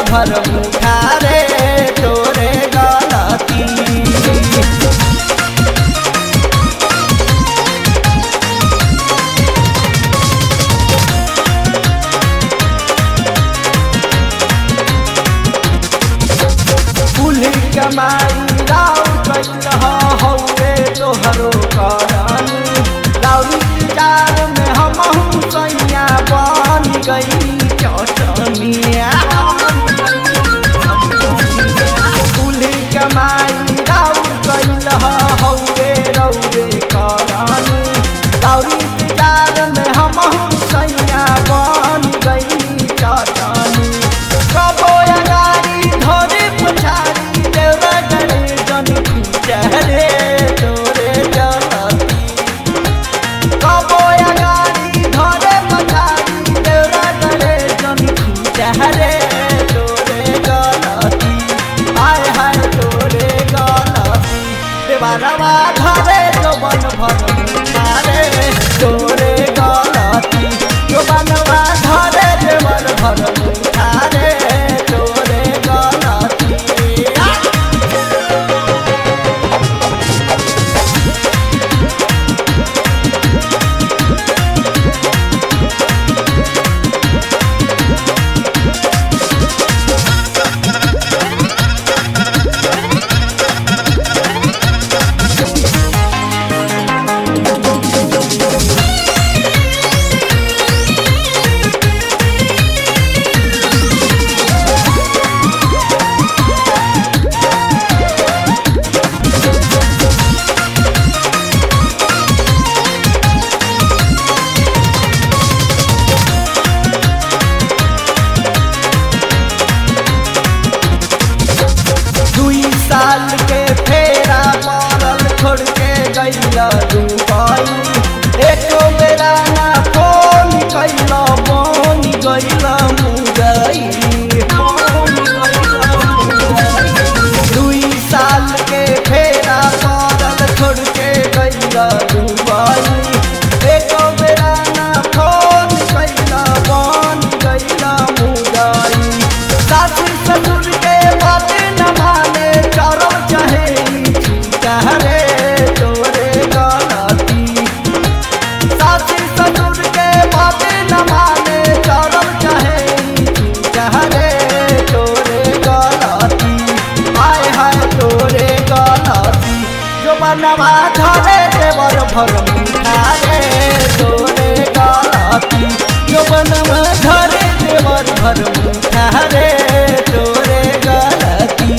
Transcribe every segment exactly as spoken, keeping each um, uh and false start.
भर मुठा रे तोरे गलती। कमाई राव कैल हौरे तोहरो करनी राउरी जार में हमहू सैया बन गई चटनिया। कुली कमाई राव कैल हौरे रौरे करनी राउरी जार में हमहू सैया बन गई चटनी। कबो अगाड़ी धोरे पछाड़ी चहरे तोरे गलती। कबो अगाड़ी धरे पछाड़ी तेरा डरे जनी चहरे तोरे गलती। हाय हाय तोरे गलती देवरवा धरे जो बन भर मुठारे तोरे गलती। जो बनवा धरे देवर भर मुठारे तोरे गलती। साल के फेरा मारल छोड़ के गैला दुबई। एको बेरा ना फोन कैला बन गैला मुगई। दुई साल के फेरा मारल छोड़ के गैला दुबई। एको बेरा ना फोन कैला बन गैला मुगई। सासु ससुर के बात न माने चरम चाहे चहरे तोरे गलती। सासु ससुर के बात न माने चरम चाहे चहरे तोरे गलती। हाय हाय तोरे गलती। जो बनवा धरे देवर भर मुठारे तोरे गलती। जो बनवा धरे देवर भर मुठारे तोरे गलती।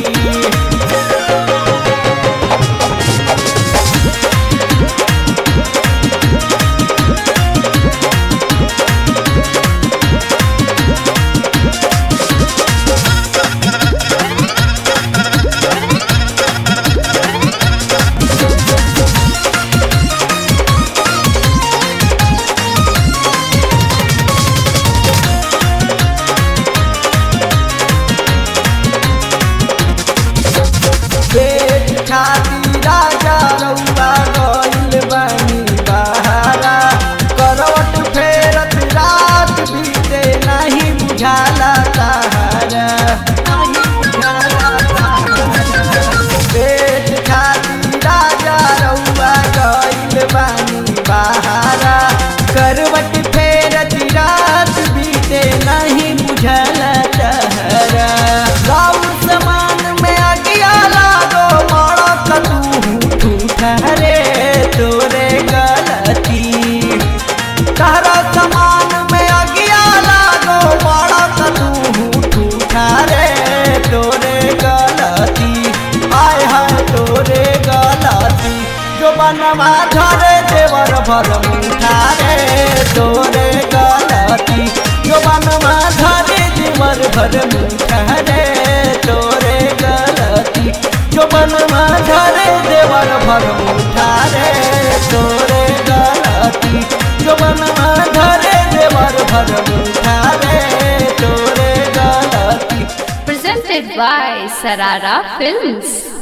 पेट खाती राजा रउआ गइल बानी बहारा। करवट फेरत रात बीते नहीं बुझाला सहारा। पेट खाती राजा रउआ गइल बानी बहारा। करवट फेरत रात बीते नहीं बुझाला सहारा। गाँव समान में अगिया लागो मड़क तू ठहरे तोरे गलती। तारा समान में अगिया लागो मड़क तू ठहरे तोरे गलती। हाय हाय तोरे गलती। जो बनवा धरे देवर भर मुठारे तोरे गलती। जो बनवा धरे देवर भर मुठारे तोरे गलती। जो बनवा धरे देवर भर मुठारे तोरे गलती। जो बनवा धरे देवर भर मुठारे तोरे गलती। Presented by Sarara Films.